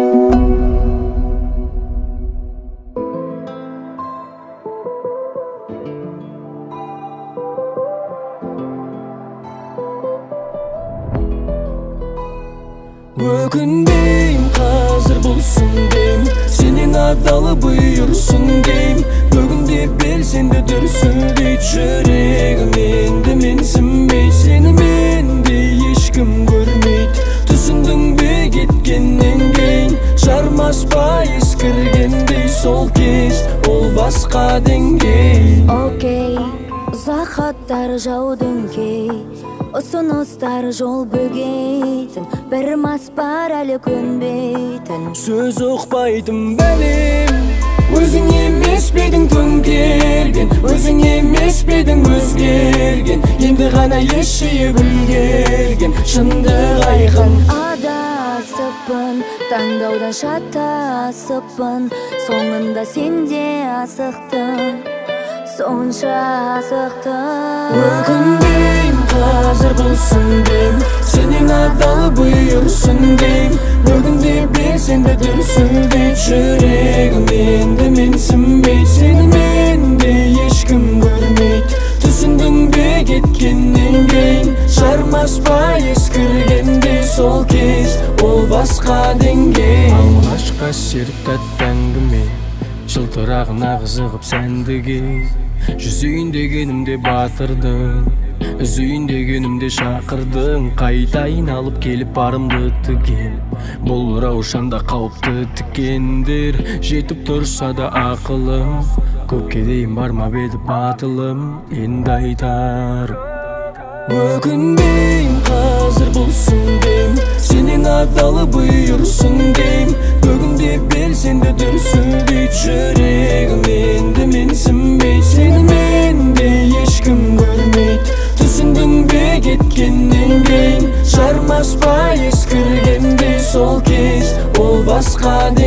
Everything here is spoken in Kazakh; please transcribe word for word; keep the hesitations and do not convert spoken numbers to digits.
Өкінбейм, қазір болсын дейм, сенен адалы бұйырсын дейм. Бүгінде белсенді дүрсілдейт жүрегім, енді менсінбей. Сені менде ешкім көрмейді, түсіндің бе кеткеннен кейін? Жармас пайыз кіргендей сол кез, ол басқа деңгей. Окей, ұзақ хаттар жаудың кей, ұсыныстар жол бөгейтін, бір мас бар әлі көнбейтін. Сөз ұқпайтын бәлем, өзің емес педің төңкерген, өзің емес педің өзгерген, енді ғана ес жиып үлгерген шындық айқын. Адасыппын, таңдаудан шатасыппын, соңында сенде асықтың, сонша асықтың. Өкінбейм, қазір болсын дейм, сенен адалы бұйырсын дейм. Бүгінде белсенді дүрсілдейт жүрегім, енді менсінбей. Сені менде ешкім көрмейді, түсіндің бе кеткеннен кейін? Жармас пайыз кіргендей сол кез, ол басқа деңгей. Алғашқа серт тәтті әңгіме, жылтырағын ағызығып сәндіге. Жүзейін дегенімде батырдың, үзейін дегенімде шақырдың. Қайтайын алып келіп барымды тігем, бұл раушанда қауіпті тікендер. Жетіп тұрса да ақылым, көпке дейін бармап еді батылым, енді айтар. Өкінбейм, қазір болсын дейм, сенен адалы бұйырсын дейм. Бүгінде белсенді дүрсілдейт жүрегім, енді менсінбей. Сені менде ешкім көрмейді, түсіндің бе кеткеннен кейін? Жармас пайыз кіргендей сол кез, ол басқа деңгей.